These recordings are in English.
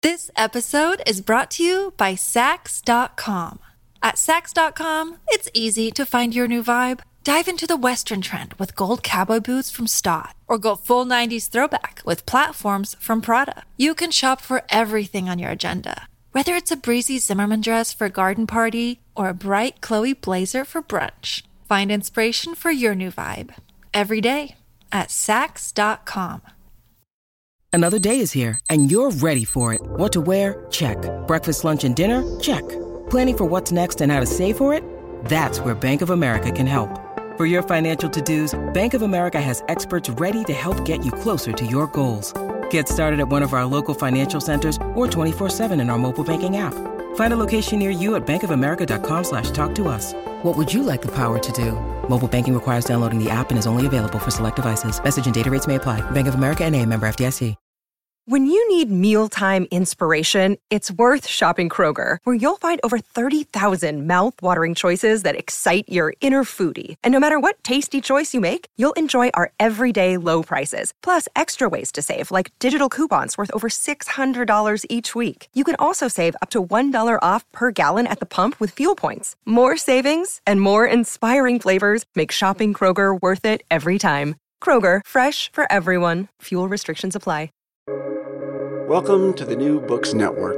This episode is brought to you by Saks.com. At Saks.com, it's easy to find your new vibe. Dive into the Western trend with gold cowboy boots from Staud, or go full 90s throwback with platforms from Prada. You can shop for everything on your agenda, whether it's a breezy Zimmermann dress for a garden party or a bright Chloe blazer for brunch. Find inspiration for your new vibe every day at Saks.com. Another day is here, and you're ready for it. What to wear? Check. Breakfast, lunch, and dinner? Check. Planning for what's next and how to save for it? That's where Bank of America can help. For your financial to-dos, Bank of America has experts ready to help get you closer to your goals. Get started at one of our local financial centers or 24/7 in our mobile banking app. Find a location near you at bankofamerica.com/talktous. What would you like the power to do? Mobile banking requires downloading the app and is only available for select devices. Message and data rates may apply. Bank of America N.A., member FDIC. When you need mealtime inspiration, it's worth shopping Kroger, where you'll find over 30,000 mouth-watering choices that excite your inner foodie. And no matter what tasty choice you make, you'll enjoy our everyday low prices, plus extra ways to save, like digital coupons worth over $600 each week. You can also save up to $1 off per gallon at the pump with fuel points. More savings and more inspiring flavors make shopping Kroger worth it every time. Kroger, fresh for everyone. Fuel restrictions apply. Welcome to the New Books Network.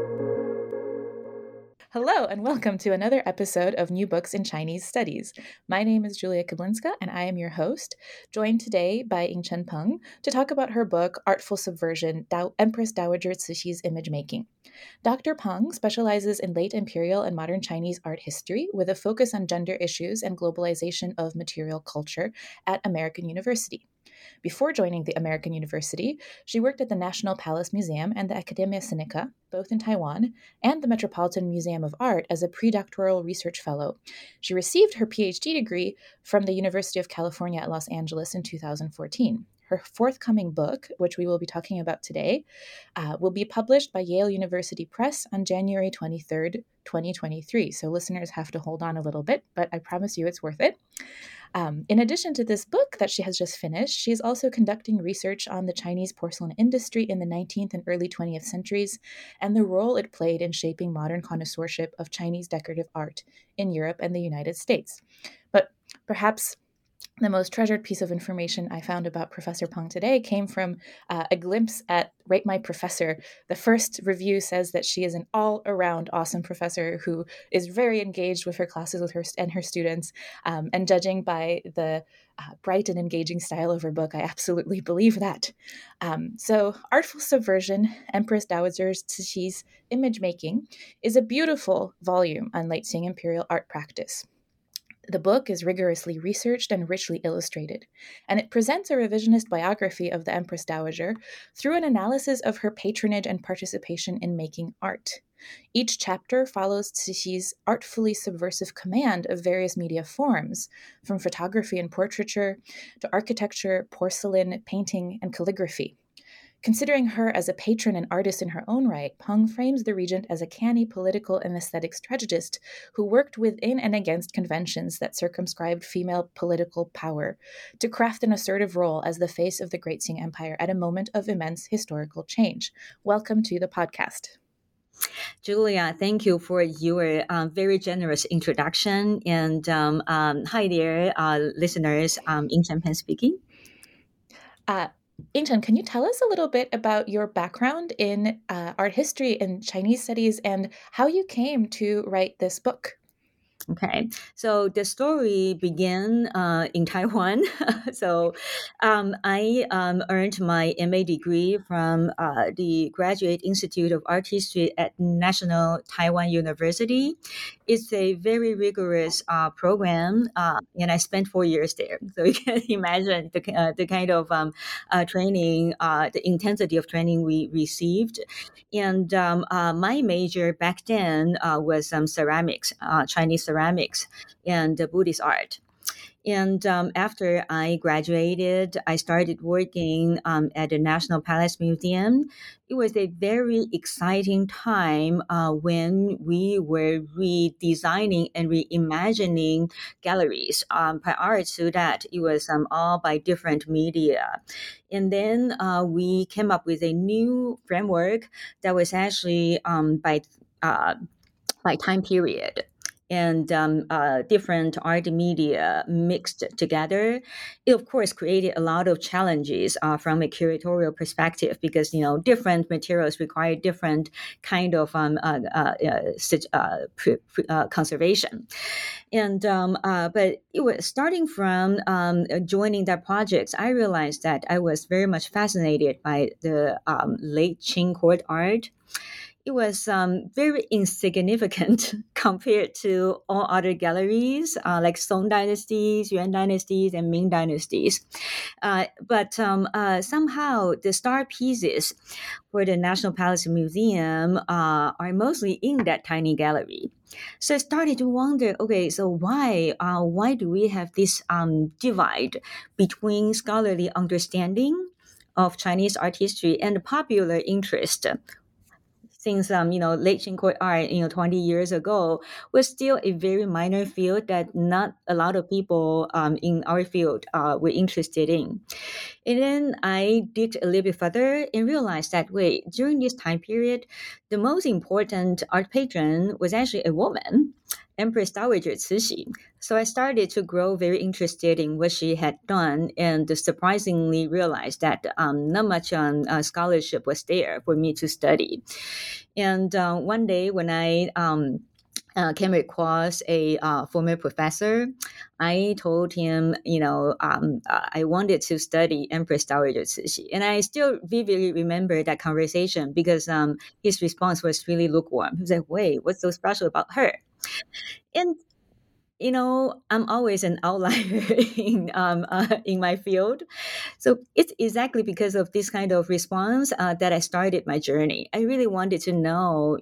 Hello, and welcome to another episode of New Books in Chinese Studies. My name is Julia Kablinska, and I am your host, joined today by Yingchen Peng to talk about her book, Artful Subversion, Empress Dowager Cixi's Image Making. Dr. Peng specializes in late imperial and modern Chinese art history with a focus on gender issues and globalization of material culture at American University. Before joining the American University, she worked at the National Palace Museum and the Academia Sinica, both in Taiwan, and the Metropolitan Museum of Art as a predoctoral research fellow. She received her PhD degree from the University of California at Los Angeles in 2014. Her forthcoming book, which we will be talking about today, will be published by Yale University Press on January 23rd, 2023. So listeners have to hold on a little bit, but I promise you it's worth it. In addition to this book that she has just finished, she's also conducting research on the Chinese porcelain industry in the 19th and early 20th centuries and the role it played in shaping modern connoisseurship of Chinese decorative art in Europe and the United States. But perhaps the most treasured piece of information I found about Professor Peng today came from a glimpse at Rate My Professor. The first review says that she is an all-around awesome professor who is very engaged with her classes with her and her students. And judging by the bright and engaging style of her book, I absolutely believe that. So Artful Subversion, Empress Dowager Cixi's Image Making, is a beautiful volume on late Qing imperial art practice. The book is rigorously researched and richly illustrated, and it presents a revisionist biography of the Empress Dowager through an analysis of her patronage and participation in making art. Each chapter follows Cixi's artfully subversive command of various media forms, from photography and portraiture to architecture, porcelain, painting, and calligraphy. Considering her as a patron and artist in her own right, Peng frames the regent as a canny political and aesthetic strategist who worked within and against conventions that circumscribed female political power to craft an assertive role as the face of the Great Qing Empire at a moment of immense historical change. Welcome to the podcast. Julia, thank you for your very generous introduction. And hi there, listeners. Yingchen Peng speaking. Yingchen, can you tell us a little bit about your background in art history and Chinese studies and how you came to write this book? Okay, so the story began in Taiwan. So I earned my MA degree from the Graduate Institute of Art History at National Taiwan University. It's a very rigorous program, and I spent 4 years there. So you can imagine the kind of training, the intensity of training we received. And my major back then was ceramics, Chinese ceramics and Buddhist art. And after I graduated, I started working at the National Palace Museum. It was a very exciting time when we were redesigning and reimagining galleries. Prior to that, it was all by different media. And then we came up with a new framework that was actually by time period and different art media mixed together. It, of course, created a lot of challenges from a curatorial perspective because, different materials require different kind of conservation. And but it was starting from joining that project, I realized that I was very much fascinated by the late Qing court art. It was very insignificant compared to all other galleries like Song dynasties, Yuan dynasties, and Ming dynasties. But somehow the star pieces for the National Palace Museum are mostly in that tiny gallery. So I started to wonder, okay, so why do we have this divide between scholarly understanding of Chinese art history and popular interest? Since late Qing court art 20 years ago was still a very minor field that not a lot of people in our field were interested in. And then I digged a little bit further and realized that during this time period, the most important art patron was actually a woman, Empress Dowager Cixi. So I started to grow very interested in what she had done, and surprisingly realized that not much scholarship was there for me to study. And one day when I came across a former professor, I told him, I wanted to study Empress Dowager Cixi. And I still vividly remember that conversation because his response was really lukewarm. He was like, wait, what's so special about her? And I'm always an outlier in my field. So it's exactly because of this kind of response that I started my journey. I really wanted to know,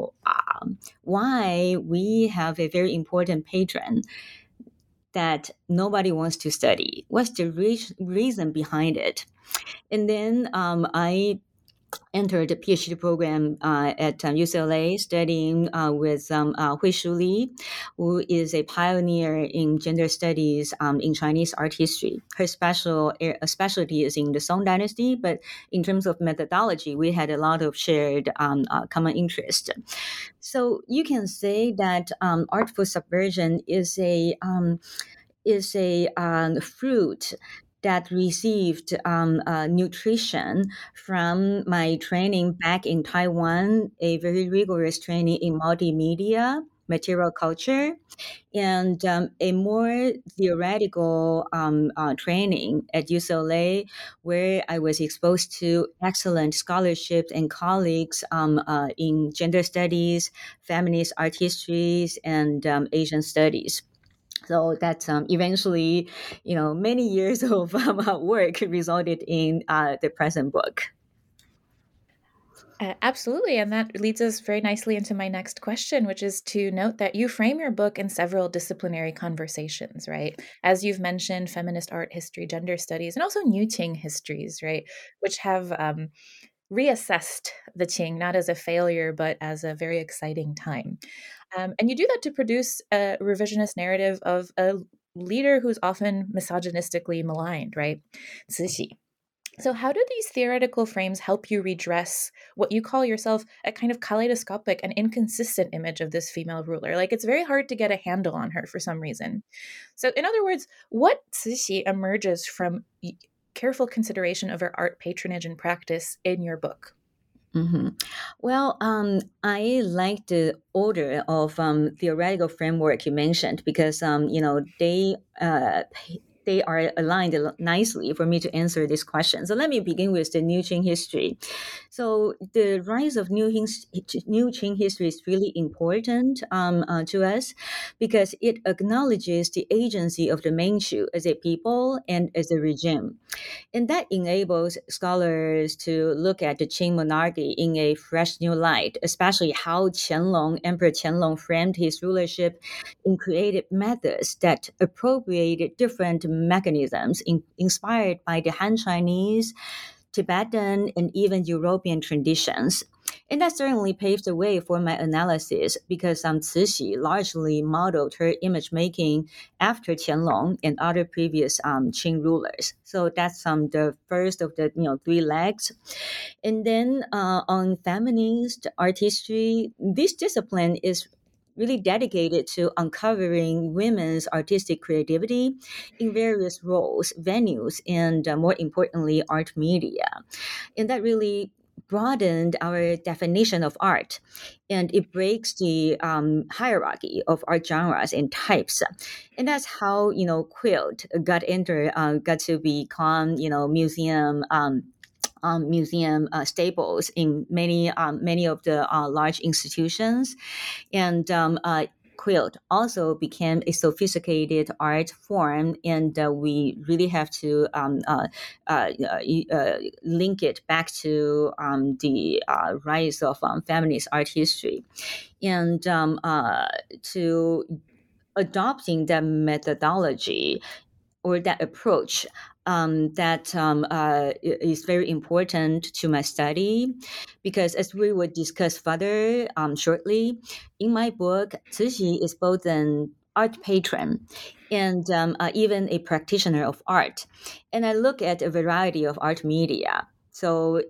why we have a very important patron that nobody wants to study. What's the reason behind it? And then I entered a PhD program at UCLA, studying with Hui Shuli, who is a pioneer in gender studies in Chinese art history. Her specialty is in the Song dynasty, but in terms of methodology, we had a lot of shared common interest. So you can say that artful subversion is a fruit that received nutrition from my training back in Taiwan, a very rigorous training in multimedia, material culture, and a more theoretical training at UCLA, where I was exposed to excellent scholarships and colleagues in gender studies, feminist art histories, and Asian studies. So that eventually, many years of work resulted in the present book. Absolutely. And that leads us very nicely into my next question, which is to note that you frame your book in several disciplinary conversations, right? As you've mentioned, feminist art history, gender studies, and also new Qing histories, right? Which have reassessed the Qing not as a failure, but as a very exciting time. And you do that to produce a revisionist narrative of a leader who's often misogynistically maligned, right? Cixi. So how do these theoretical frames help you redress what you call yourself a kind of kaleidoscopic and inconsistent image of this female ruler? Like, it's very hard to get a handle on her for some reason. So in other words, what Cixi emerges from careful consideration of her art patronage and practice in your book? Mm-hmm. Well, I like the order of theoretical framework you mentioned because they they are aligned nicely for me to answer this question. So let me begin with the New Qing history. So the rise of New Qing history is really important to us because it acknowledges the agency of the Manchu as a people and as a regime. And that enables scholars to look at the Qing monarchy in a fresh new light, especially how Emperor Qianlong framed his rulership in creative methods that appropriated different mechanisms inspired by the Han Chinese, Tibetan, and even European traditions. And that certainly paved the way for my analysis because Cixi largely modeled her image making after Qianlong and other previous Qing rulers. So that's the first of the three legs. And then on feminist art history, this discipline is really dedicated to uncovering women's artistic creativity in various roles, venues, and more importantly, art media. And that really broadened our definition of art, and it breaks the hierarchy of art genres and types. And that's how quilt got to become museum staples in many of the large institutions, and quilt also became a sophisticated art form, and we really have to link it back to the rise of feminist art history, and to adopting that methodology or that approach that is very important to my study, because as we will discuss further shortly, in my book, Cixi is both an art patron and even a practitioner of art. And I look at a variety of art media. So,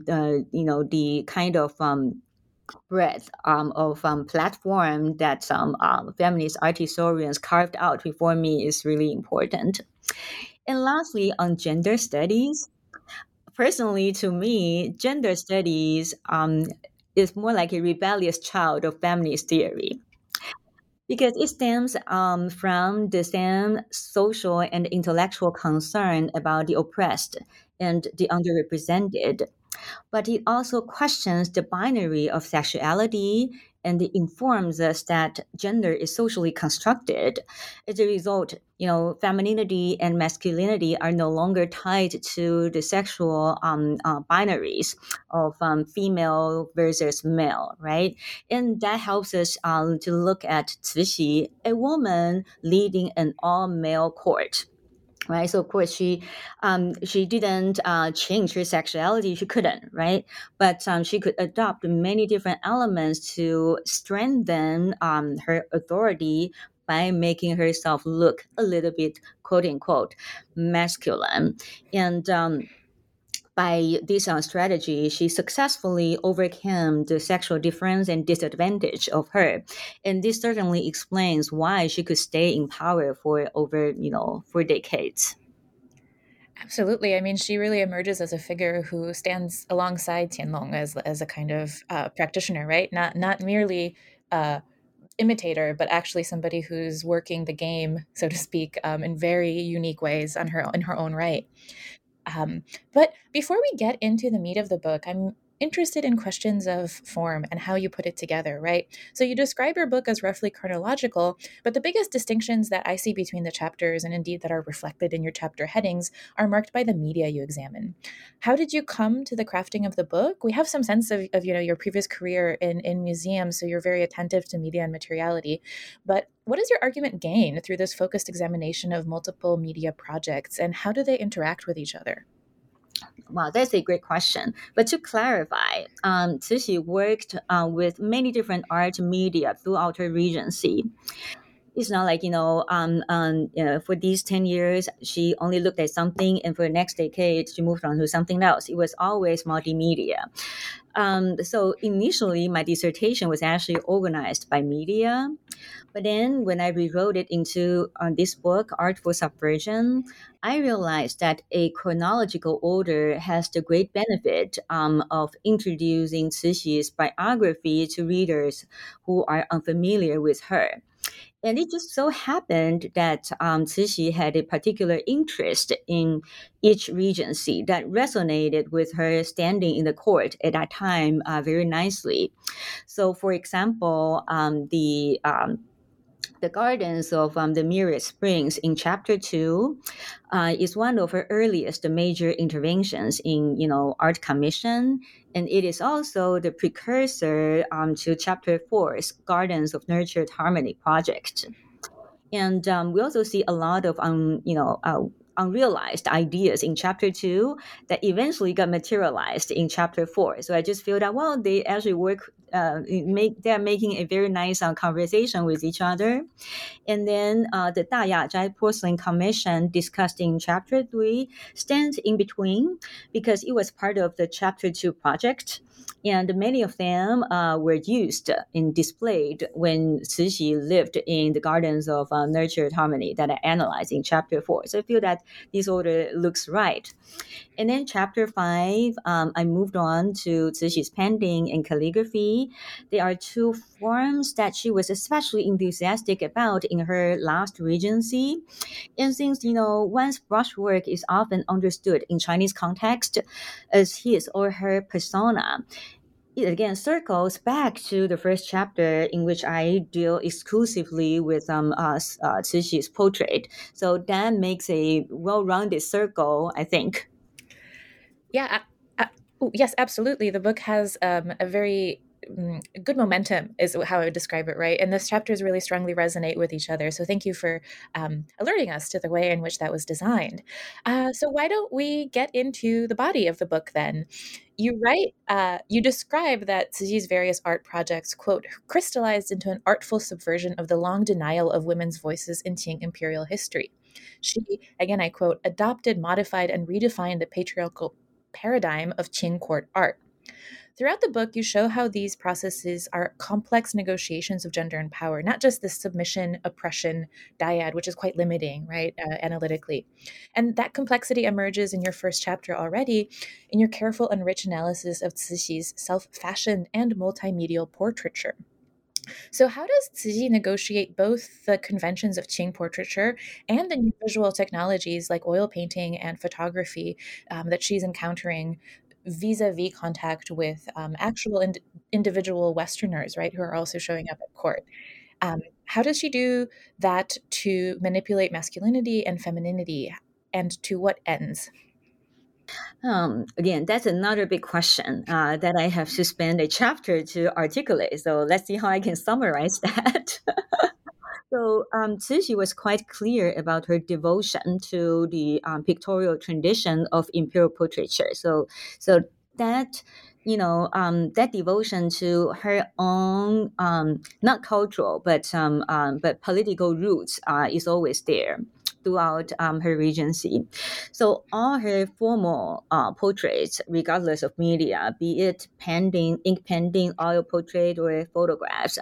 the kind of breadth of platform that some feminist art historians carved out before me is really important. And lastly, on gender studies, personally to me, gender studies is more like a rebellious child of feminist theory, because it stems from the same social and intellectual concern about the oppressed and the underrepresented. But it also questions the binary of sexuality, and it informs us that gender is socially constructed. As a result, femininity and masculinity are no longer tied to the sexual binaries of female versus male, right? And that helps us to look at Cixi, a woman leading an all-male court. Right, so of course she didn't change her sexuality. She couldn't, right? But she could adopt many different elements to strengthen her authority by making herself look a little bit, quote unquote, masculine. And by this strategy, she successfully overcame the sexual difference and disadvantage of her. And this certainly explains why she could stay in power for over, for decades. Absolutely. I mean, she really emerges as a figure who stands alongside Qianlong as a kind of practitioner, right? Not merely imitator, but actually somebody who's working the game, so to speak, in very unique ways in her own right. But before we get into the meat of the book, I'm interested in questions of form and how you put it together, right? So you describe your book as roughly chronological, but the biggest distinctions that I see between the chapters, and indeed that are reflected in your chapter headings, are marked by the media you examine. How did you come to the crafting of the book? We have some sense of your previous career in museums, so you're very attentive to media and materiality. But what does your argument gain through this focused examination of multiple media projects, and how do they interact with each other? Wow, that's a great question. But to clarify, Cixi worked with many different art media throughout her regency. It's not like, for these 10 years, she only looked at something, and for the next decade, she moved on to something else. It was always multimedia. So initially, my dissertation was actually organized by media. But then when I rewrote it into this book, Artful Subversion, I realized that a chronological order has the great benefit of introducing Cixi's biography to readers who are unfamiliar with her. And it just so happened that Cixi had a particular interest in each regency that resonated with her standing in the court at that time very nicely. So, for example, the gardens of the Myriad Springs in Chapter 2 is one of her earliest major interventions in, art commission. And it is also the precursor to Chapter 4's Gardens of Nurtured Harmony project. And we also see a lot of, unrealized ideas in Chapter 2 that eventually got materialized in Chapter 4. So I just feel that, well, they actually work, they're making a very nice conversation with each other. And then the Dayazhai Porcelain Commission discussed in Chapter 3 stands in between because it was part of the Chapter 2 project. And many of them were used and displayed when Cixi lived in the Gardens of Nurtured Harmony that I analyzed in Chapter 4. So I feel that this order looks right. And then Chapter 5, I moved on to Cixi's painting and calligraphy. There are two forms that she was especially enthusiastic about in her last regency. And since, one's brushwork is often understood in Chinese context as his or her persona, it again circles back to the first chapter in which I deal exclusively with Cixi's portrait. So that makes a well-rounded circle, I think. Yeah. Yes, absolutely. The book has a very good momentum is how I would describe it, right? And those chapters really strongly resonate with each other. So thank you for alerting us to the way in which that was designed. So why don't we get into the body of the book then? You write, you describe that Cixi's various art projects, quote, crystallized into an artful subversion of the long denial of women's voices in Qing imperial history. She, again, I quote, adopted, modified, and redefined the patriarchal paradigm of Qing court art. Throughout the book, you show how these processes are complex negotiations of gender and power, not just the submission, oppression, dyad, which is quite limiting, right, analytically. And that complexity emerges in your first chapter already in your careful and rich analysis of Cixi's self-fashioned and multimedial portraiture. So how does Cixi negotiate both the conventions of Qing portraiture and the new visual technologies like oil painting and photography that she's encountering vis-a-vis contact with actual individual Westerners, right, who are also showing up at court? How does she do that to manipulate masculinity and femininity, and to what ends? Again, that's another big question that I have to spend a chapter to articulate. So let's see how I can summarize that. So Cixi was quite clear about her devotion to the pictorial tradition of imperial portraiture. So that that devotion to her own not cultural but political roots is always there throughout her regency. So all her formal portraits, regardless of media, be it ink painting, oil portrait, or photographs,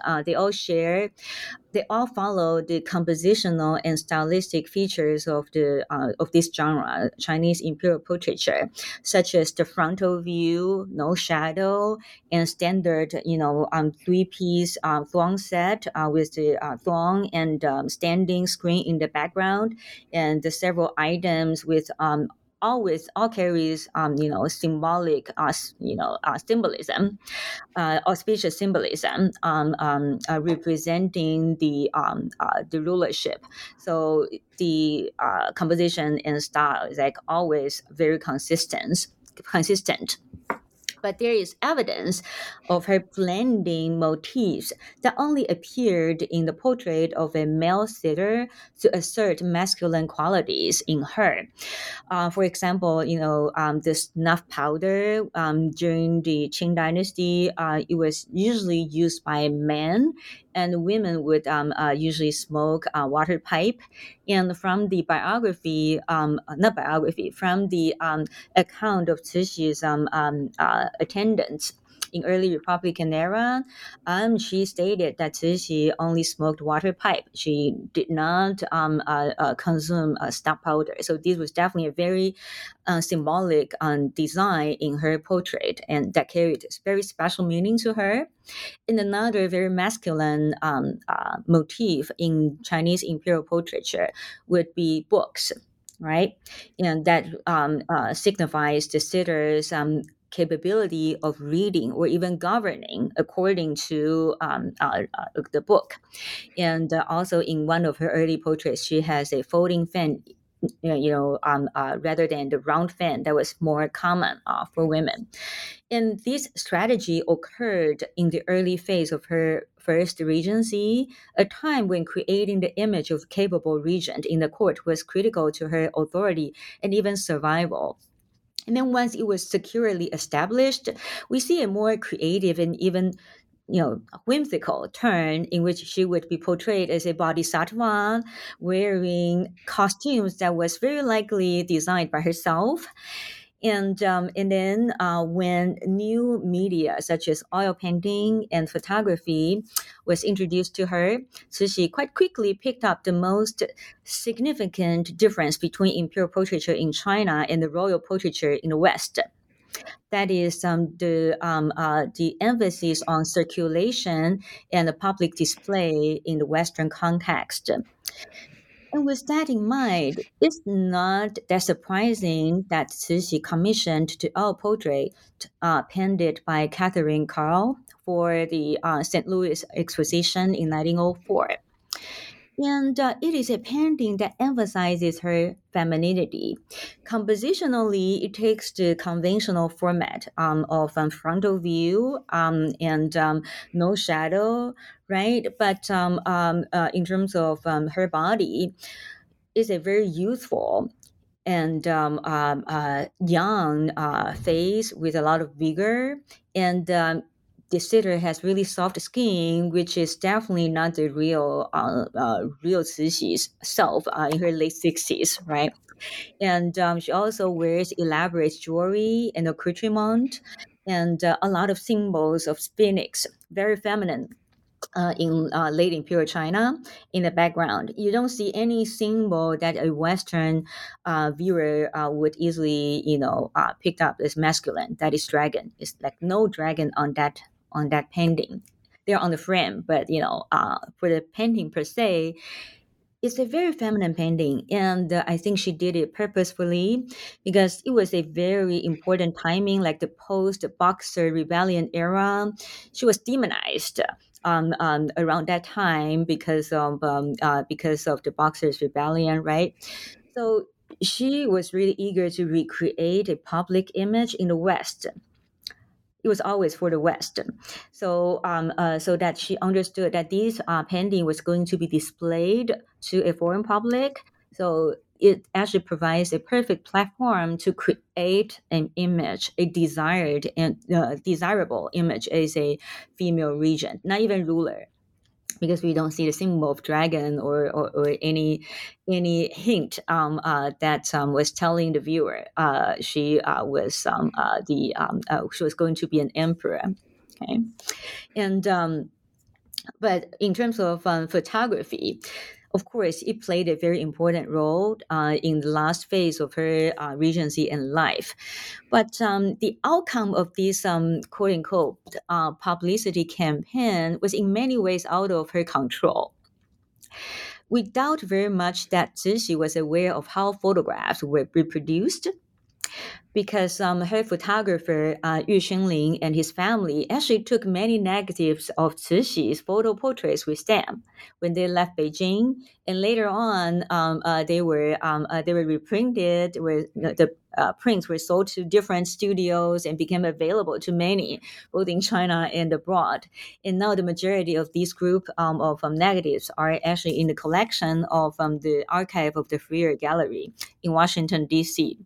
they all follow the compositional and stylistic features of this genre, Chinese imperial portraiture, such as the frontal view, no shadow, and standard, three-piece throng set with the throng and standing screen in the background, and the several items with all carries symbolic symbolism, auspicious symbolism representing the rulership. So the composition and style is like always very consistent. But there is evidence of her blending motifs that only appeared in the portrait of a male sitter to assert masculine qualities in her. For example, the snuff powder during the Qing Dynasty, it was usually used by men, and women would usually smoke water pipe. And from the biography, from the account of Cixi's attendants, in early Republican era, she stated that Cixi only smoked water pipe. She did not consume stock powder. So this was definitely a very symbolic design in her portrait, and that carried very special meaning to her. And another very masculine motif in Chinese imperial portraiture would be books, right? And that signifies the sitter's capability of reading or even governing according to the book. And also in one of her early portraits, she has a folding fan, rather than the round fan that was more common for women. And this strategy occurred in the early phase of her first regency, a time when creating the image of capable regent in the court was critical to her authority and even survival. And then once it was securely established, we see a more creative and even whimsical turn in which she would be portrayed as a bodhisattva wearing costumes that was very likely designed by herself. And then when new media such as oil painting and photography was introduced to her, Cixi quite quickly picked up the most significant difference between imperial portraiture in China and the royal portraiture in the West. That is the emphasis on circulation and the public display in the Western context. And with that in mind, it's not that surprising that Cixi commissioned the oil portrait painted by Catherine Carl for the St. Louis Exposition in 1904. And it is a painting that emphasizes her femininity. Compositionally, it takes the conventional format of frontal view and no shadow, right? But in terms of her body, it's a very youthful and young face with a lot of vigor. And the sitter has really soft skin, which is definitely not the real Cixi's self in her late 60s, right? And she also wears elaborate jewelry and accoutrement and a lot of symbols of phoenix, very feminine. In late imperial China, in the background, you don't see any symbol that a Western viewer would easily, pick up as masculine. That is dragon. It's like no dragon on that painting. They're on the frame, but for the painting per se, it's a very feminine painting, and I think she did it purposefully because it was a very important timing, like the post-Boxer rebellion era. She was demonized around that time because of the Boxers' rebellion, right? So she was really eager to recreate a public image in the West. It was always for the West, so that she understood that this painting was going to be displayed to a foreign public. So it actually provides a perfect platform to create an image, a desired and desirable image as a female regent, not even ruler, because we don't see the symbol of dragon or any hint that was telling the viewer she was she was going to be an emperor. Okay, and but in terms of photography, of course, it played a very important role in the last phase of her regency and life. But the outcome of this quote-unquote publicity campaign was in many ways out of her control. We doubt very much that Cixi was aware of how photographs were reproduced, because her photographer, Yu Xinling, and his family actually took many negatives of Cixi's photo portraits with them when they left Beijing. And later on, they were reprinted, where the prints were sold to different studios and became available to many, both in China and abroad. And now the majority of these group of negatives are actually in the collection of the archive of the Freer Gallery in Washington, D.C.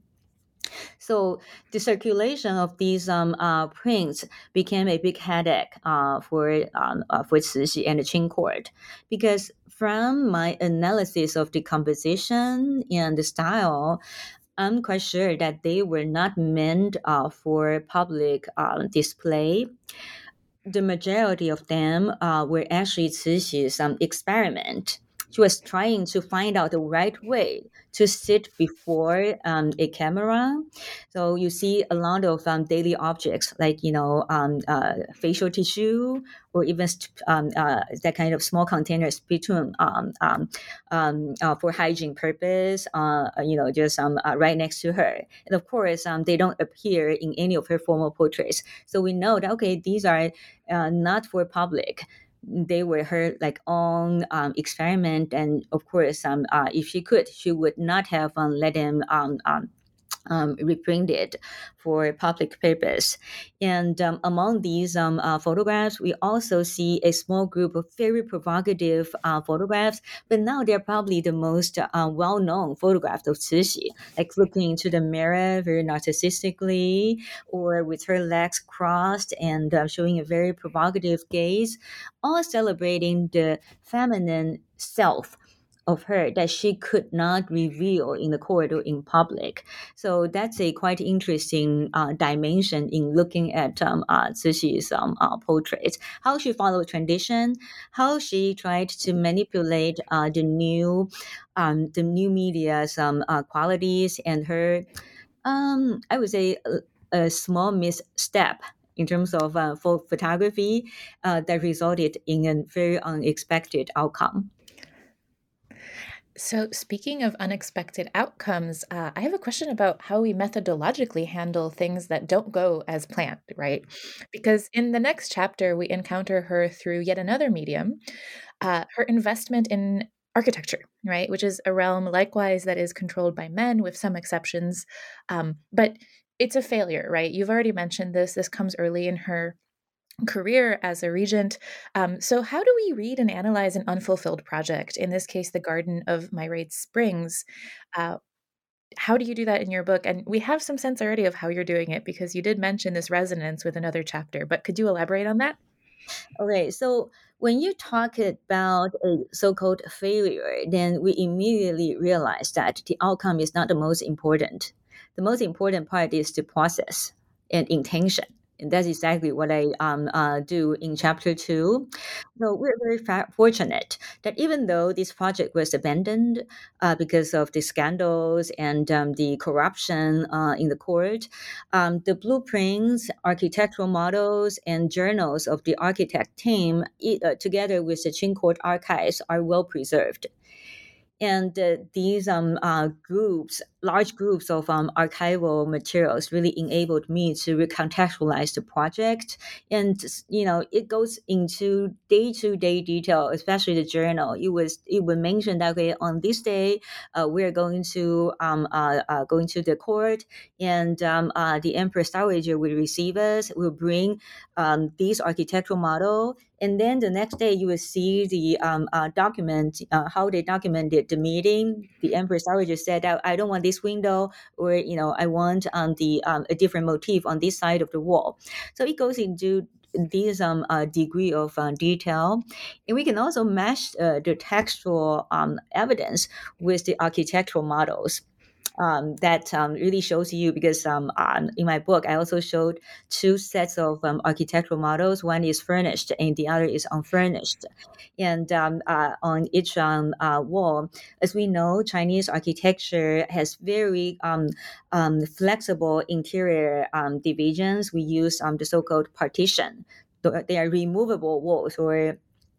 So the circulation of these prints became a big headache for Cixi and the Qing court, because from my analysis of the composition and the style, I'm quite sure that they were not meant for public display. The majority of them were actually Cixi's experiment. She was trying to find out the right way to sit before a camera. So you see a lot of daily objects like, facial tissue or even that kind of small containers between for hygiene purpose, just right next to her. And of course, they don't appear in any of her formal portraits. So we know that, okay, these are not for public. They were her own experiment, and of course, if she could, she would not have let him reprinted for public purpose. And among these photographs, we also see a small group of very provocative photographs, but now they're probably the most well-known photographs of Cixi, like looking into the mirror very narcissistically, or with her legs crossed and showing a very provocative gaze, all celebrating the feminine self of her that she could not reveal in the corridor in public. So that's a quite interesting dimension in looking at Cixi's portraits. How she followed tradition, how she tried to manipulate the new media's qualities, and her, I would say, a small misstep in terms of photography that resulted in a very unexpected outcome. So, speaking of unexpected outcomes, I have a question about how we methodologically handle things that don't go as planned, right? Because in the next chapter, we encounter her through yet another medium, her investment in architecture, right? Which is a realm likewise that is controlled by men with some exceptions. But it's a failure, right? You've already mentioned this. This comes early in her career as a regent. So how do we read and analyze an unfulfilled project, in this case, the Garden of Myrade Springs? How do you do that in your book? And we have some sense already of how you're doing it because you did mention this resonance with another chapter, but could you elaborate on that? Okay, so when you talk about a so-called failure, then we immediately realize that the outcome is not the most important. The most important part is the process and intention. And that's exactly what I do in chapter 2. So we're very fortunate that even though this project was abandoned because of the scandals and the corruption in the court, the blueprints, architectural models, and journals of the architect team, together with the Qing Court archives, are well preserved. And these large groups of archival materials really enabled me to recontextualize the project. And, it goes into day-to-day detail, especially the journal. It would mention that, okay, on this day, we're going to the court, and the Empress Dowager will receive us, will bring these architectural model. And then the next day, you will see the document, how they documented the meeting. The Empress Dowager said, I don't want this window, or, I want a different motif on this side of the wall. So it goes into this degree of detail. And we can also match the textual evidence with the architectural models. That really shows you, because in my book, I also showed two sets of architectural models. One is furnished and the other is unfurnished. And on each wall, as we know, Chinese architecture has very flexible interior divisions. We use the so-called partition. They are removable walls or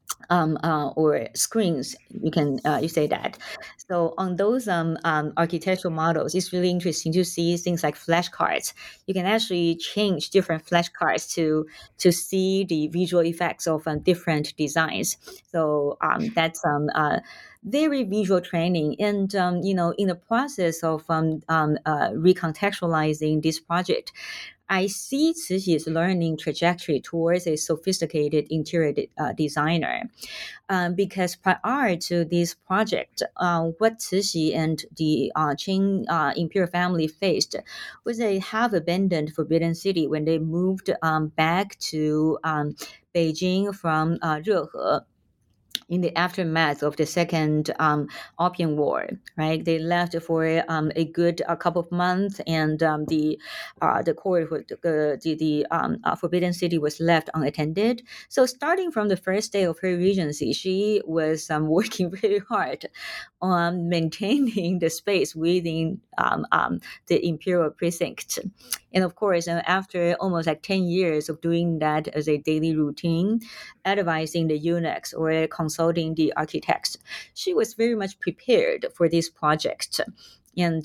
screens, you say that. So on those architectural models, it's really interesting to see things like flashcards. You can actually change different flashcards to see the visual effects of different designs. So that's very visual training. And in the process of recontextualizing this project, I see Cixi's learning trajectory towards a sophisticated interior designer, because prior to this project, what Cixi and the Qing imperial family faced was a half-abandoned Forbidden City when they moved back to Beijing from Rehe. in the aftermath of the Second Opium War, right? They left for a good couple of months, and the court, the Forbidden City was left unattended. So starting from the first day of her regency, she was working very hard on maintaining the space within the imperial precinct. And of course, after almost like 10 years of doing that as a daily routine, advising the eunuchs or consulting the architects, she was very much prepared for this project. And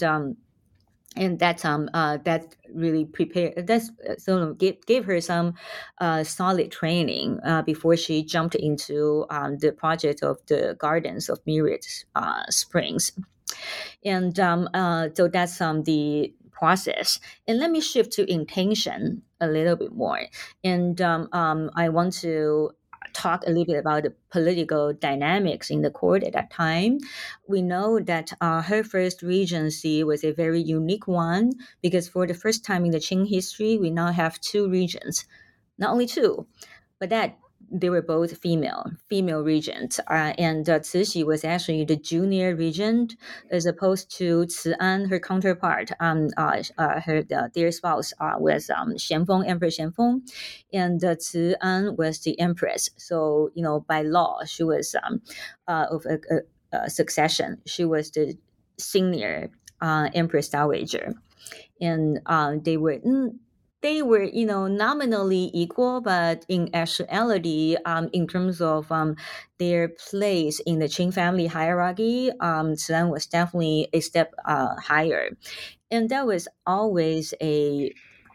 that really prepared. Gave her some solid training before she jumped into the project of the Gardens of Myriad Springs, and so that's the process. And let me shift to intention a little bit more, and I want to talk a little bit about the political dynamics in the court at that time. We know that her first regency was a very unique one because for the first time in the Qing history, we now have two regents, not only two, but that they were both female regents. And Cixi was actually the junior regent, as opposed to Ci'an, her counterpart. Her dear spouse was Xianfeng, Emperor Xianfeng, and Ci'an was the empress. So, by law, she was of a succession. She was the senior empress dowager, and they were nominally equal, but in actuality, in terms of their place in the Qing family hierarchy, Ci'an was definitely a step higher, and that was always a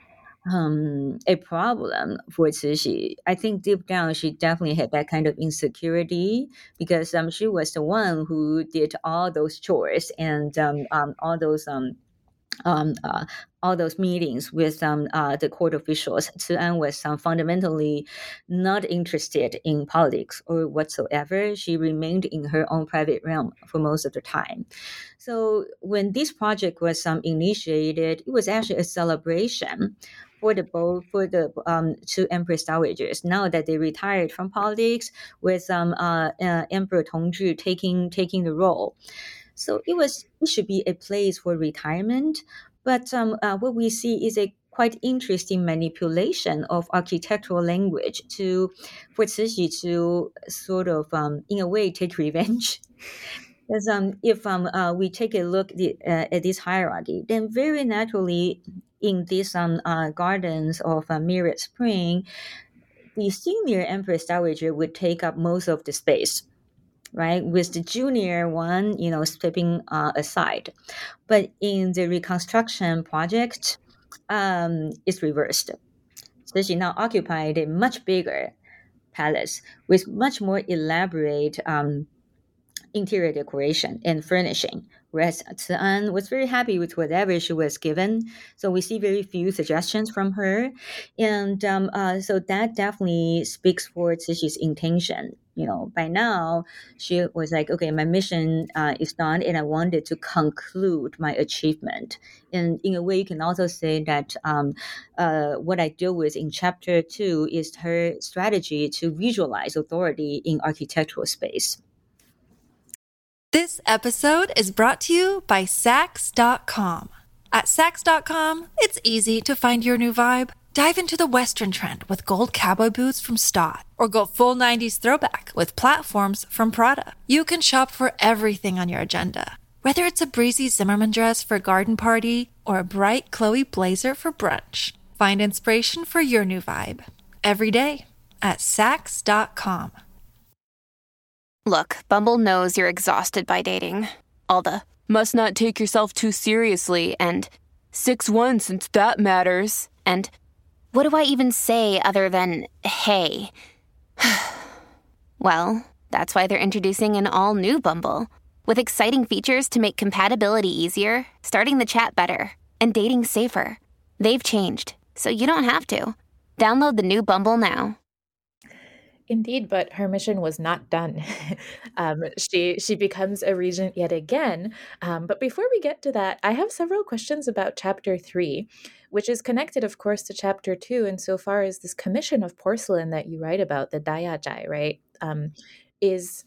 problem for Cixi. I think deep down she definitely had that kind of insecurity because she was the one who did all those chores and all those meetings with the court officials. Ci'an was fundamentally not interested in politics or whatsoever. She remained in her own private realm for most of the time. So when this project was initiated, it was actually a celebration for the two empress dowagers. Now that they retired from politics, with Emperor Tongzhi taking the role. So it should be a place for retirement. But what we see is a quite interesting manipulation of architectural language for Cixi to sort of, in a way, take revenge. Because if we take a look at this hierarchy, then very naturally in these gardens of Myriad Spring, the senior Empress Dowager would take up most of the space, right? With the junior one, stepping aside. But in the reconstruction project, it's reversed. So she now occupied a much bigger palace with much more elaborate interior decoration and furnishing, whereas Ci'an was very happy with whatever she was given. So we see very few suggestions from her. And so that definitely speaks for Cixi's intention. By now, she was like, okay, my mission is done, and I wanted to conclude my achievement. And in a way, you can also say that what I deal with in chapter 2 is her strategy to visualize authority in architectural space. This episode is brought to you by Saks.com. At Saks.com, it's easy to find your new vibe. Dive into the Western trend with gold cowboy boots from Stott, or go full 90s throwback with platforms from Prada. You can shop for everything on your agenda, whether it's a breezy Zimmermann dress for a garden party or a bright Chloe blazer for brunch. Find inspiration for your new vibe every day at Saks.com. Look, Bumble knows you're exhausted by dating. All the must not take yourself too seriously and 6'1" since that matters. And what do I even say other than, hey? Well, that's why they're introducing an all-new Bumble with exciting features to make compatibility easier, starting the chat better, and dating safer. They've changed, so you don't have to. Download the new Bumble now. Indeed, but her mission was not done. She becomes a regent yet again. But before we get to that, I have several questions about chapter 3, which is connected, of course, to chapter 2 insofar as this commission of porcelain that you write about, the Dayajai, right, is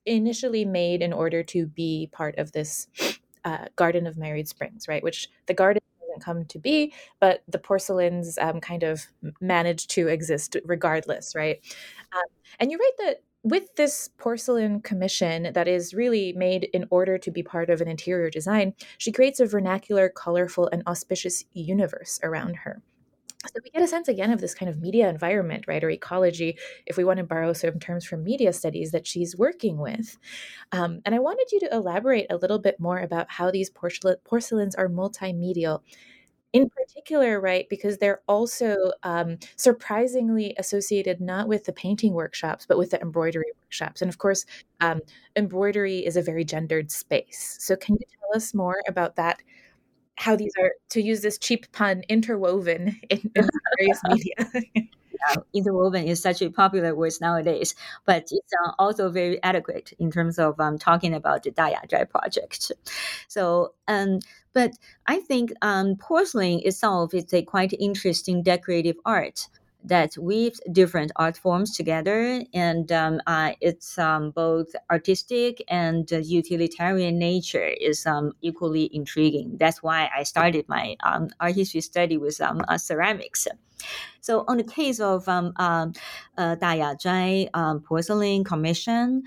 initially made in order to be part of this Garden of Married Springs, right? Which the garden doesn't come to be, but the porcelains kind of manage to exist regardless, right? Um, and you write that with this porcelain commission that is really made in order to be part of an interior design, she creates a vernacular, colorful, and auspicious universe around her. So we get a sense again of this kind of media environment, right, or ecology, if we want to borrow some terms from media studies that she's working with. And I wanted you to elaborate a little bit more about how these porcelains are multimedia. In particular, right, because they're also surprisingly associated not with the painting workshops, but with the embroidery workshops. And of course, um, embroidery is a very gendered space. So can you tell us more about that? How these are, to use this cheap pun, interwoven in various media. Interwoven is such a popular word nowadays, but it's also very adequate in terms of talking about the Daya Zhai project. So, but I think porcelain itself is a quite interesting decorative art that weaves different art forms together, and it's both artistic and utilitarian nature is equally intriguing. That's why I started my art history study with ceramics. So on the case of Daya Zhai porcelain commission,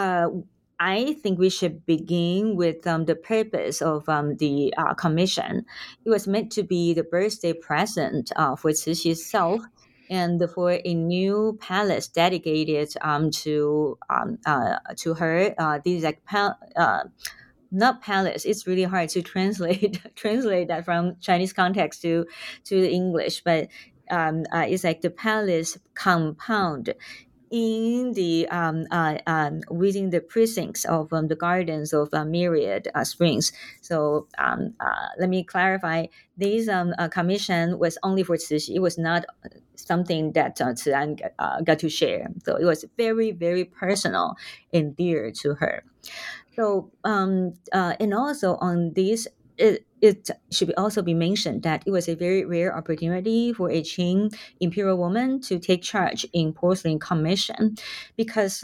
I think we should begin with the purpose of the commission. It was meant to be the birthday present for Cixi self, and for a new palace dedicated to her. This is like not palace. It's really hard to translate that from Chinese context to English, but it's like the palace compound in the within the precincts of the gardens of Myriad Springs. So let me clarify: this commission was only for Cixi. It was not something that Cian got to share. So it was very, very personal and dear to her. So and also on this. It should also be mentioned that it was a very rare opportunity for a Qing imperial woman to take charge in porcelain commission, because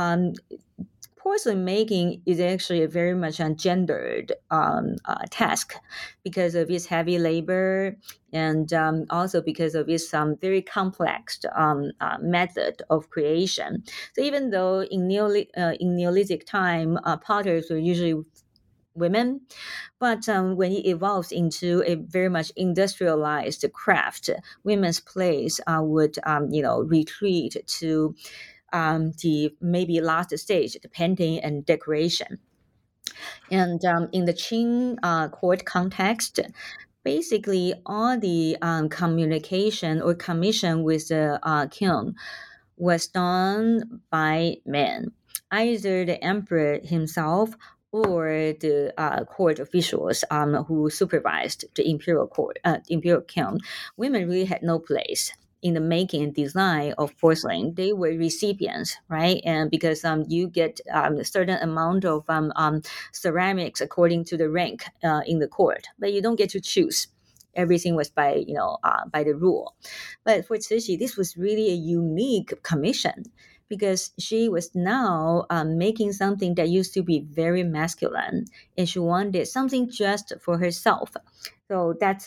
porcelain making is actually a very much ungendered task because of its heavy labor, and also because of its very complex method of creation. So even though in Neolithic time, potters were usually women, but when it evolves into a very much industrialized craft, women's place would retreat to the maybe last stage, the painting and decoration. And in the Qing court context, basically all the communication or commission with the king was done by men, either the emperor himself or the court officials who supervised the imperial court, imperial king. Women really had no place in the making and design of porcelain. They were recipients, right? And because you get a certain amount of ceramics according to the rank in the court, but you don't get to choose. Everything was by the rule. But for Cixi, this was really a unique commission, because she was now making something that used to be very masculine, and she wanted something just for herself. So that's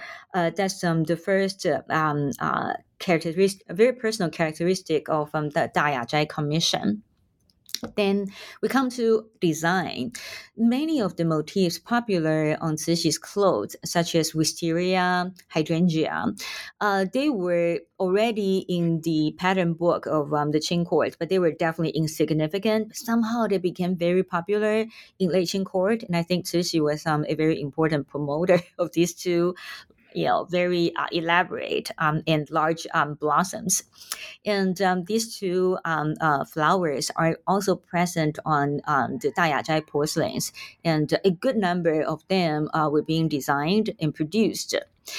the first characteristic, a very personal characteristic of the Daya Zhai commission. Then we come to design. Many of the motifs popular on Cixi's clothes, such as wisteria, hydrangea, they were already in the pattern book of the Qing court, but they were definitely insignificant. Somehow they became very popular in late Qing court, and I think Cixi was a very important promoter of these two very elaborate and large blossoms. And these two flowers are also present on the Daya Zhai porcelains, and a good number of them were being designed and produced.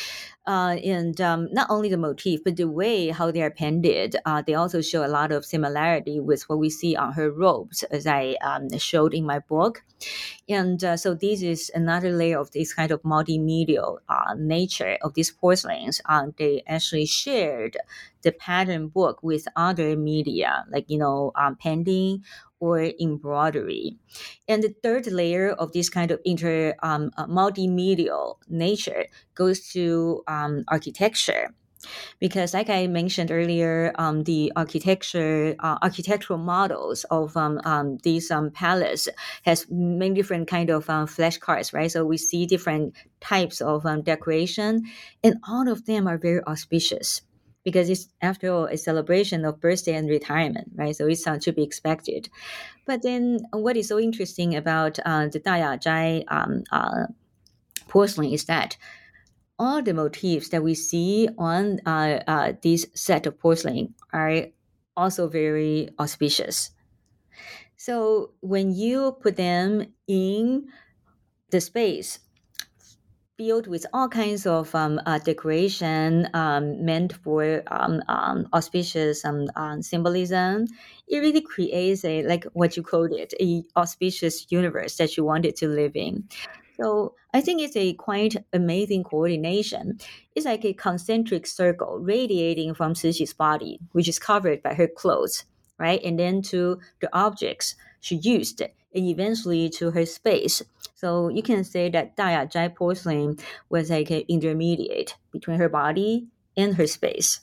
And not only the motif, but the way how they are painted, they also show a lot of similarity with what we see on her robes, as I showed in my book. And so this is another layer of this kind of multimedia nature of these porcelains. They actually shared the pattern book with other media, like painting or embroidery. And the third layer of this kind of multimedial nature goes to architecture. Because like I mentioned earlier, the architectural models of these palace has many different kind of flashcards, right? So we see different types of decoration, and all of them are very auspicious because it's, after all, a celebration of birthday and retirement, right? So it's to be expected. But then what is so interesting about the Daya Zhai porcelain is that all the motifs that we see on this set of porcelain are also very auspicious. So when you put them in the space filled with all kinds of decoration meant for auspicious symbolism, it really creates a, like what you called it, a auspicious universe that you wanted to live in. So I think it's a quite amazing coordination. It's like a concentric circle radiating from Cixi's body, which is covered by her clothes, right? And then to the objects she used, and eventually to her space. So you can say that Daya Zhai porcelain was like an intermediate between her body and her space.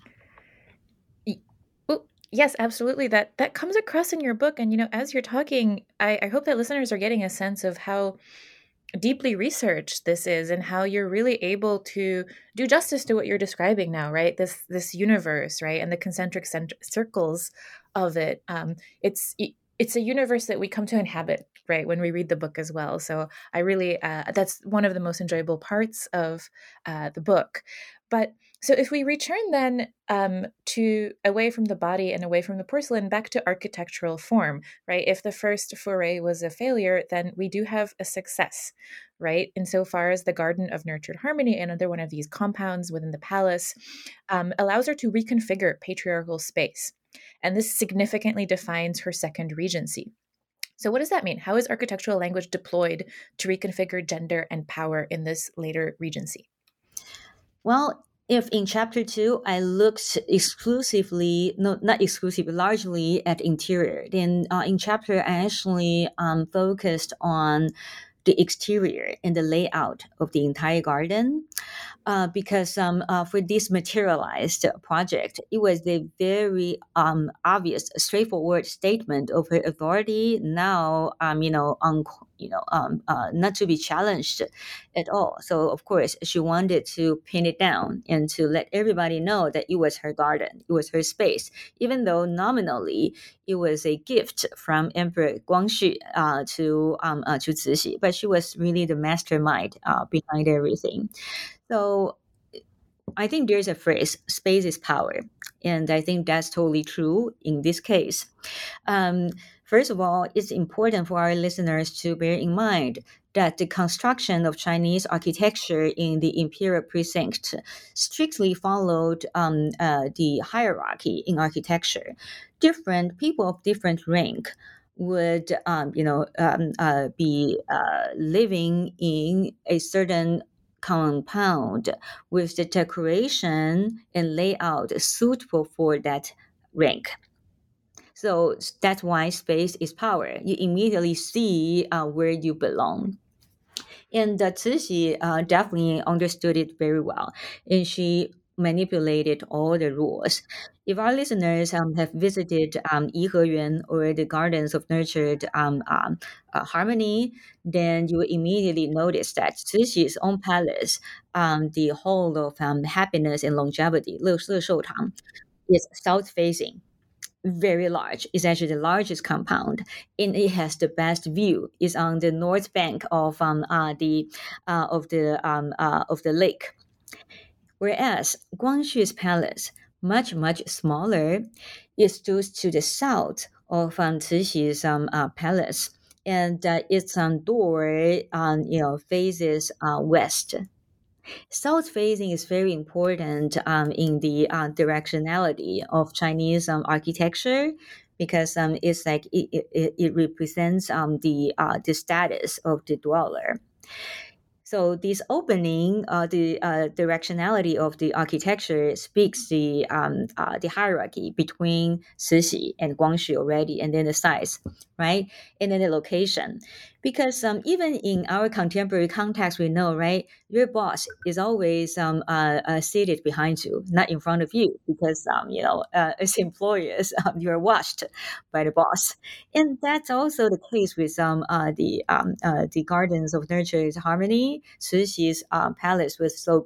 Yes, absolutely. That comes across in your book. And, as you're talking, I hope that listeners are getting a sense of how deeply researched this is and how you're really able to do justice to what you're describing now, right? This universe, right? And the concentric circles of it. It's a universe that we come to inhabit, right, when we read the book as well. So I really, that's one of the most enjoyable parts of the book. But so if we return then to away from the body and away from the porcelain, back to architectural form, right? If the first foray was a failure, then we do have a success, right? Insofar as the Garden of Nurtured Harmony, another one of these compounds within the palace, allows her to reconfigure patriarchal space. And this significantly defines her second regency. So what does that mean? How is architectural language deployed to reconfigure gender and power in this later regency? Well, if in chapter 2, I looked exclusively, no, not exclusively, largely at interior, then in chapter, I actually focused on the exterior and the layout of the entire garden. Because for this materialized project, it was a very obvious, straightforward statement of her authority. Now, not to be challenged at all. So, of course, she wanted to pin it down and to let everybody know that it was her garden, it was her space, even though nominally it was a gift from Emperor Guangxu to Cixi, but she was really the mastermind behind everything. So I think there's a phrase, space is power. And I think that's totally true in this case. First of all, it's important for our listeners to bear in mind that the construction of Chinese architecture in the imperial precinct strictly followed the hierarchy in architecture. Different people of different rank would be living in a certain compound with the decoration and layout suitable for that rank. So that's why space is power. You immediately see where you belong. And Cixi definitely understood it very well, and she manipulated all the rules. If our listeners have visited Yiheyuan or the Gardens of Nurtured Harmony, then you will immediately notice that Cixi's own palace, the Hall of Happiness and Longevity, 乐色寿堂, is south-facing. Very large. It's actually the largest compound, and it has the best view. It's on the north bank of the lake. Whereas Guangxu's palace, much smaller, it stood to the south of Cixi's palace, and its door faces west. South facing is very important in the directionality of Chinese architecture, because it's like it represents the status of the dweller. So this opening, the directionality of the architecture speaks the hierarchy between Cixi and Guangxi already, and then the size, right, and then the location. Because even in our contemporary context, we know, right, your boss is always seated behind you, not in front of you, because as employers, you're watched by the boss, and that's also the case with the Gardens of Nurture's Harmony. Cixi's palace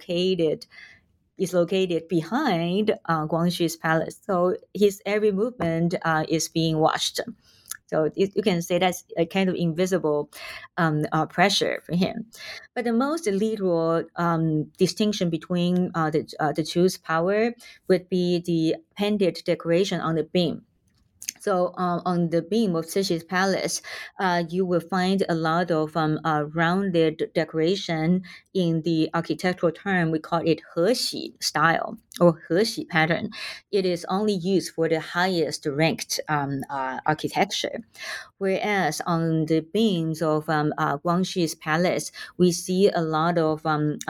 is located behind Guangxi's palace, so his every movement is being watched. So you can say that's a kind of invisible pressure for him. But the most literal distinction between the two's power would be the pendant decoration on the beam. So on the beam of Cixi's palace, you will find a lot of rounded decoration. In the architectural term, we call it Hexi style or Hexi pattern. It is only used for the highest ranked architecture. Whereas on the beams of Guangxi's palace, we see a lot of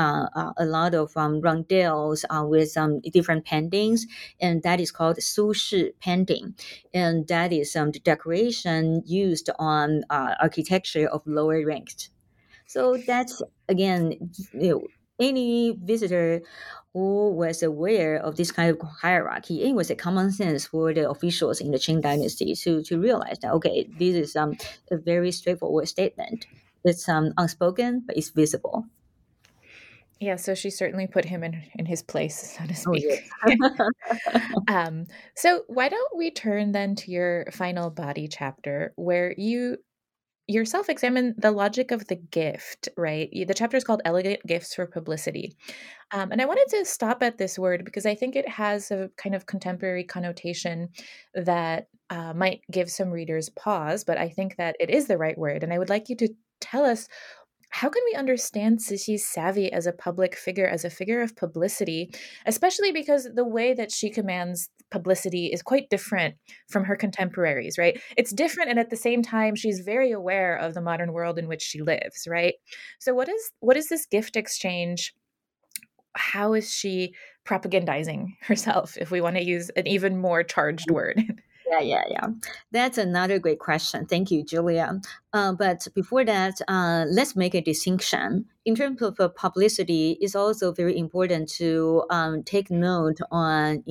rondelles with different pendants, and that is called Su Shi pending, and that is the decoration used on architecture of lower ranked. So that's again, any visitor who was aware of this kind of hierarchy, it was a common sense for the officials in the Qing dynasty to realize that, okay, this is a very straightforward statement. It's unspoken, but it's visible. Yeah, so she certainly put him in his place, so to speak. Oh, yeah. So why don't we turn then to your final body chapter, where you yourself examine the logic of the gift, right? The chapter is called Elegant Gifts for Publicity. And I wanted to stop at this word because I think it has a kind of contemporary connotation that might give some readers pause, but I think that it is the right word. And I would like you to tell us, how can we understand Cixi's savvy as a public figure, as a figure of publicity, especially because the way that she commands publicity is quite different from her contemporaries, right? It's different, and at the same time, she's very aware of the modern world in which she lives, right? So what is this gift exchange? How is she propagandizing herself, if we want to use an even more charged word? Yeah. That's another great question. Thank you, Julia. But before that, let's make a distinction. In terms of publicity, it's also very important to take note on,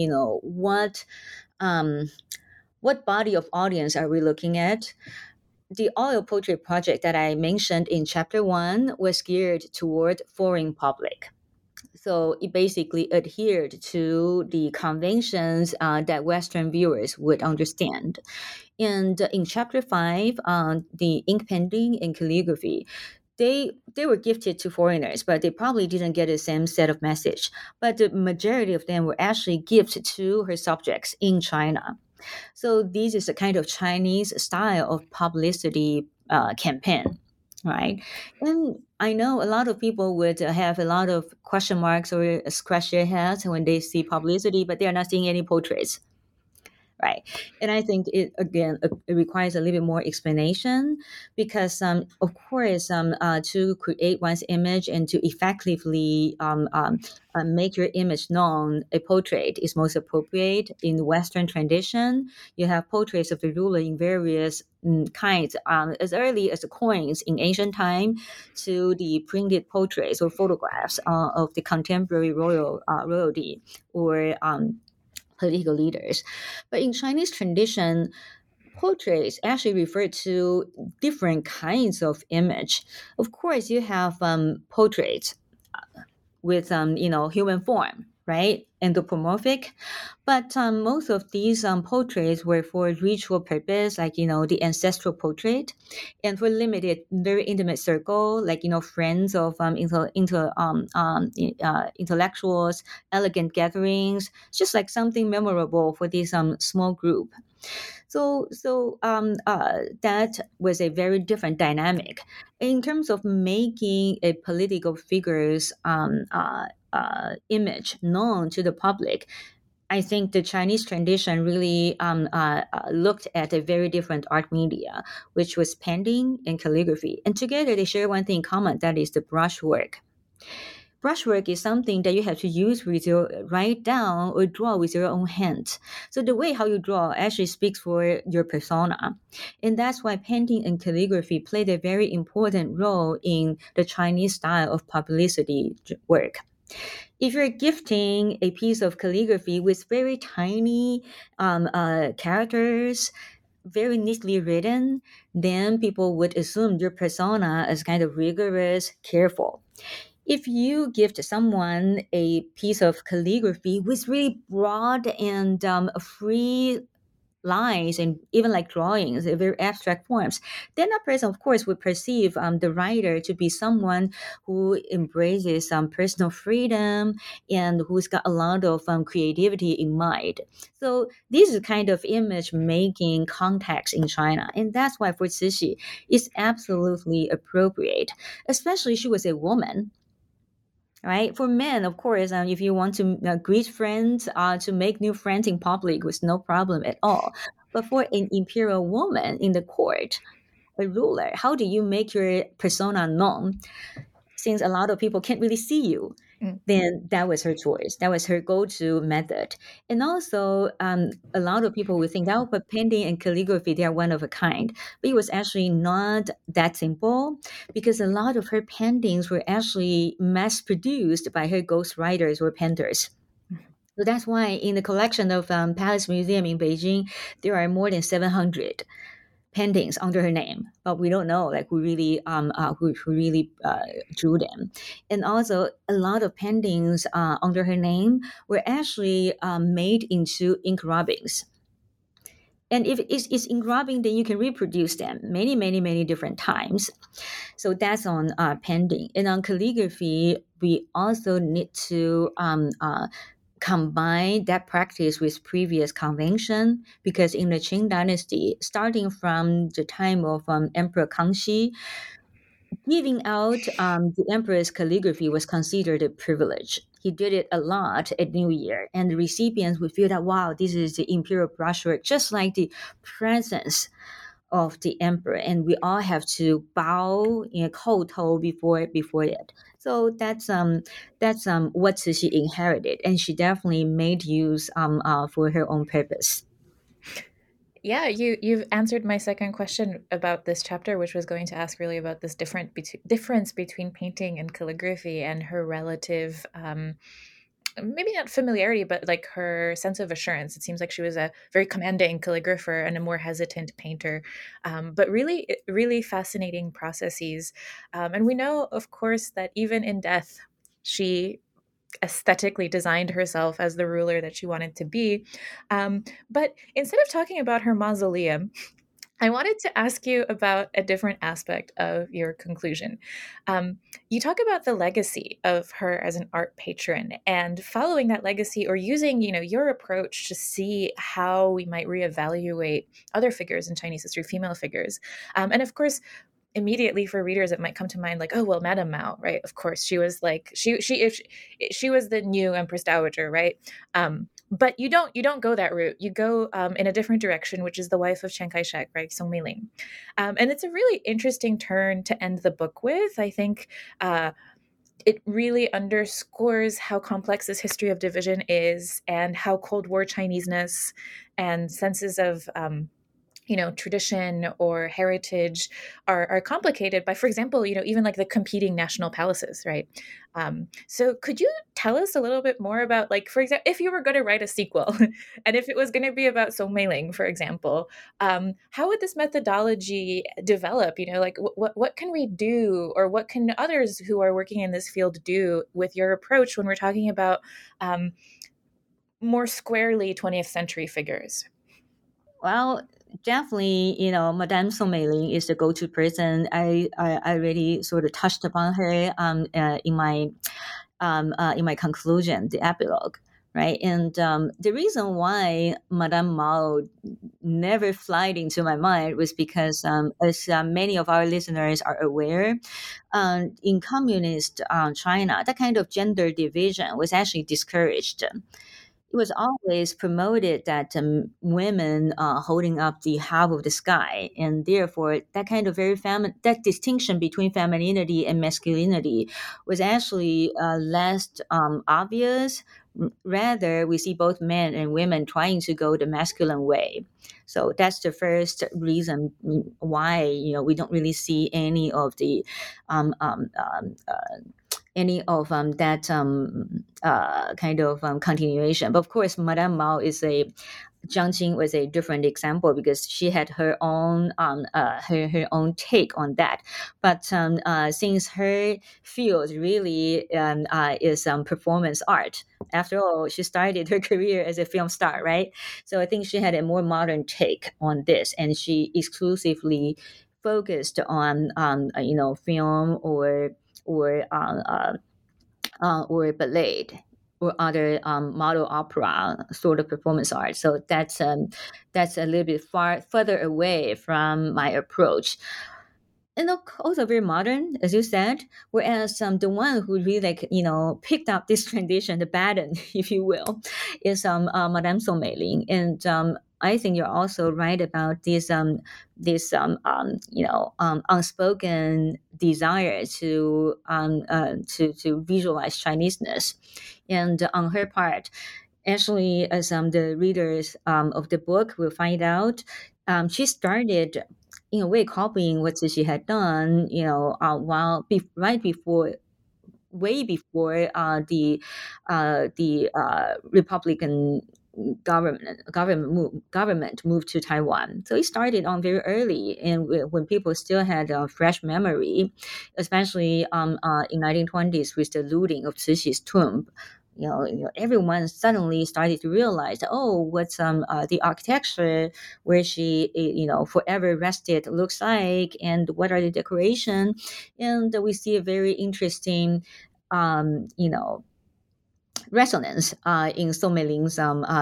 what body of audience are we looking at? The oil portrait project that I mentioned in chapter 1 was geared toward foreign public. So it basically adhered to the conventions that Western viewers would understand. And in chapter 5, the ink pending and calligraphy, they were gifted to foreigners, but they probably didn't get the same set of message. But the majority of them were actually gifted to her subjects in China. So this is a kind of Chinese style of publicity campaign. Right. And I know a lot of people would have a lot of question marks or scratch their heads when they see publicity, but they are not seeing any portraits. Right. And I think it requires a little bit more explanation because, of course, to create one's image and to effectively make your image known, a portrait is most appropriate. In the Western tradition, you have portraits of the ruler in various kinds, as early as the coins in ancient time to the printed portraits or photographs of the contemporary royalty or political leaders. But in Chinese tradition, portraits actually refer to different kinds of image. Of course, you have portraits with human form, right? Anthropomorphic. But most of these portraits were for ritual purpose, like, the ancestral portrait, and for limited, very intimate circle, like, friends of intellectuals, elegant gatherings, just like something memorable for this small group. So that was a very different dynamic. In terms of making a political figure's image known to the public, I think the Chinese tradition really looked at a very different art media, which was painting and calligraphy. And together they share one thing in common, that is the brushwork. Brushwork is something that you have to use with your write down or draw with your own hand. So the way how you draw actually speaks for your persona. And that's why painting and calligraphy played a very important role in the Chinese style of publicity work. If you're gifting a piece of calligraphy with very tiny characters, very neatly written, then people would assume your persona is kind of rigorous, careful. If you gift someone a piece of calligraphy with really broad and free lines and even like drawings, very abstract forms, then that person, of course, would perceive the writer to be someone who embraces some personal freedom and who's got a lot of creativity in mind. So this is kind of image making context in China. And that's why for Cixi, it's absolutely appropriate, especially she was a woman. Right. For men, of course, if you want to greet friends, to make new friends in public was no problem at all. But for an imperial woman in the court, a ruler, how do you make your persona known? Since a lot of people can't really see you, then that was her choice. That was her go-to method. And also, a lot of people would think, oh, but painting and calligraphy, they are one of a kind. But it was actually not that simple, because a lot of her paintings were actually mass-produced by her ghostwriters or painters. So that's why in the collection of Palace Museum in Beijing, there are more than 700 paintings under her name, but we don't know like who really drew them. And also a lot of paintings under her name were actually made into ink rubbings. And if it's ink rubbing, then you can reproduce them many different times. So that's on painting. And on calligraphy, we also need to combine that practice with previous convention, because in the Qing dynasty, starting from the time of Emperor Kangxi, giving out the emperor's calligraphy was considered a privilege. He did it a lot at New Year, and the recipients would feel that, wow, this is the imperial brushwork, just like the presence of the emperor, and we all have to bow in a kowtow before it. So that's what Cixi inherited, and she definitely made use for her own purpose. Yeah, you've answered my second question about this chapter, which was going to ask really about this difference between painting and calligraphy and her relative, maybe not familiarity, but like her sense of assurance. It seems like she was a very commanding calligrapher and a more hesitant painter, but really, really fascinating processes. And we know, of course, that even in death, she aesthetically designed herself as the ruler that she wanted to be. But instead of talking about her mausoleum, I wanted to ask you about a different aspect of your conclusion. You talk about the legacy of her as an art patron, and following that legacy, or using, your approach to see how we might reevaluate other figures in Chinese history, female figures. And of course, immediately for readers, it might come to mind like, oh, well, Madame Mao, right? Of course, she was like, she was the new Empress Dowager, right? But you don't go that route. You go in a different direction, which is the wife of Chiang Kai-shek, right? Song Meiling. And it's a really interesting turn to end the book with. I think it really underscores how complex this history of division is, and how Cold War Chineseness and senses of tradition or heritage are complicated by, for example, even like the competing national palaces, right? So could you tell us a little bit more about, like, for example, if you were going to write a sequel and if it was going to be about Song Meiling, for example, how would this methodology develop? Like what can we do, or what can others who are working in this field do with your approach when we're talking about more squarely 20th century figures? Well, definitely, Madame Song Meiling is the go-to person. I already sort of touched upon her in my conclusion, the epilogue, right? And the reason why Madame Mao never flied into my mind was because, as many of our listeners are aware, in communist China, that kind of gender division was actually discouraged. it was always promoted that women holding up the half of the sky, and therefore that kind of that distinction between femininity and masculinity was actually less obvious. Rather, we see both men and women trying to go the masculine way. So that's the first reason why we don't really see any of the that kind of continuation. But of course, Madame Mao Jiang Qing was a different example because she had her own her own take on that. But since her field really is performance art, after all, she started her career as a film star, right? So I think she had a more modern take on this, and she exclusively focused on film or ballet or other model opera sort of performance art. So that's a little bit further away from my approach. And also very modern, as you said. Whereas the one who really picked up this tradition, the baton, if you will, is Madame Song Meiling. And I think you're also right about this unspoken desire to visualize Chineseness, and on her part, actually, as the readers of the book will find out, she started in a way copying what she had done, way before the Republican government moved to Taiwan. So it started on very early, and when people still had a fresh memory, especially in 1920s with the looting of Cixi's tomb. Everyone suddenly started to realize, what's the architecture where she forever rested looks like, and what are the decoration, and we see a very interesting resonance in Song Meiling's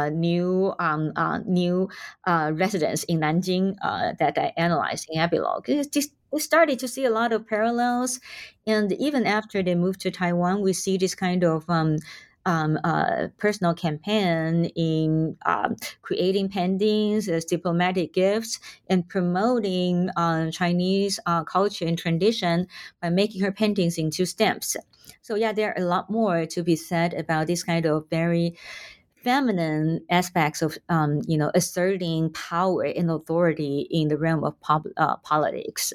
new residence in Nanjing that I analyzed in Epilogue. We started to see a lot of parallels, and even after they moved to Taiwan, we see this kind of personal campaign in creating paintings as diplomatic gifts and promoting Chinese culture and tradition by making her paintings into stamps. So yeah, there are a lot more to be said about this kind of very feminine aspects of asserting power and authority in the realm of politics.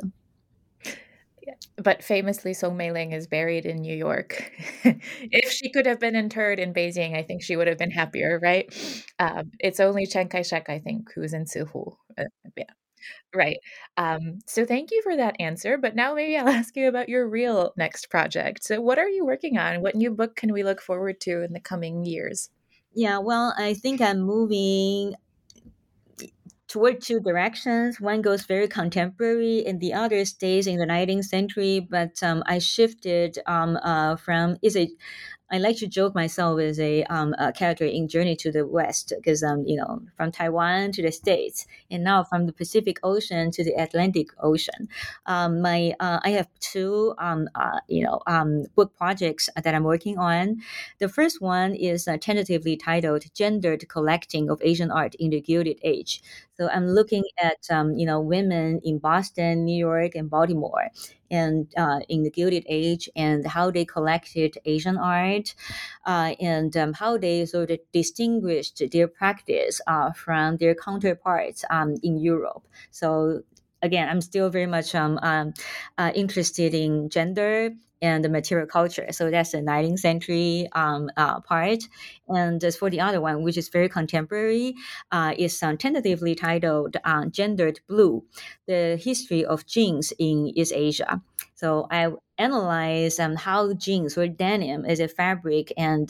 But famously, Song Meiling is buried in New York. If she could have been interred in Beijing, I think she would have been happier, right? It's only Chiang Kai-shek, I think, who's in Sihu. Yeah, right. So thank you for that answer. But now maybe I'll ask you about your real next project. So what are you working on? What new book can we look forward to in the coming years? Yeah, well, I think I'm moving toward two directions. One goes very contemporary, and the other stays in the 19th century. But I shifted from I like to joke myself as a character in Journey to the West, because from Taiwan to the States, and now from the Pacific Ocean to the Atlantic Ocean. I have two book projects that I'm working on. The first one is tentatively titled "Gendered Collecting of Asian Art in the Gilded Age." So I'm looking at women in Boston, New York, and Baltimore, and in the Gilded Age, and how they collected Asian art, and how they sort of distinguished their practice from their counterparts in Europe. So again, I'm still very much interested in gender and the material culture. So that's the 19th century part. And as for the other one, which is very contemporary, is tentatively titled Gendered Blue, the history of jeans in East Asia. So I analyze how jeans or denim as a fabric and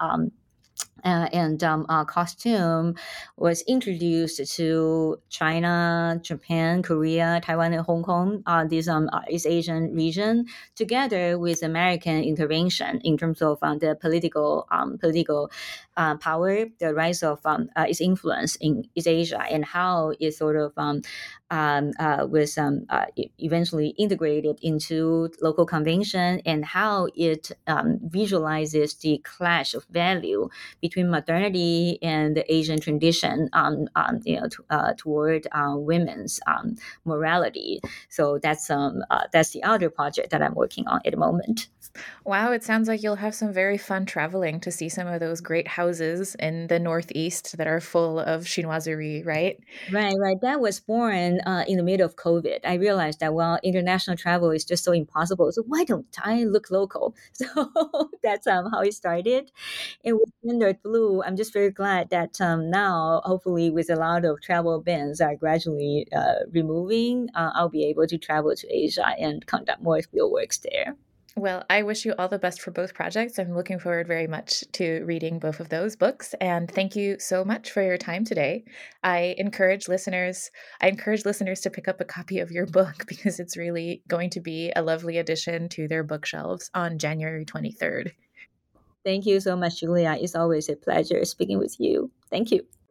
costume was introduced to China, Japan, Korea, Taiwan, and Hong Kong, this East Asian region, together with American intervention in terms of the political power, the rise of its influence in East Asia, and how it sort of was eventually integrated into local convention, and how it visualizes the clash of value between modernity and the Asian tradition, toward women's morality. So that's the other project that I'm working on at the moment. Wow, it sounds like you'll have some very fun traveling to see some of those great houses in the Northeast that are full of chinoiserie, right? Right. That was born in the middle of COVID. I realized that, well, international travel is just so impossible. So why don't I look local? So that's how it started. And with Standard Blue, I'm just very glad that now, hopefully, with a lot of travel bans are gradually removing, I'll be able to travel to Asia and conduct more field works there. Well, I wish you all the best for both projects. I'm looking forward very much to reading both of those books. And thank you so much for your time today. I encourage listeners to pick up a copy of your book because it's really going to be a lovely addition to their bookshelves on January 23rd. Thank you so much, Julia. It's always a pleasure speaking with you. Thank you.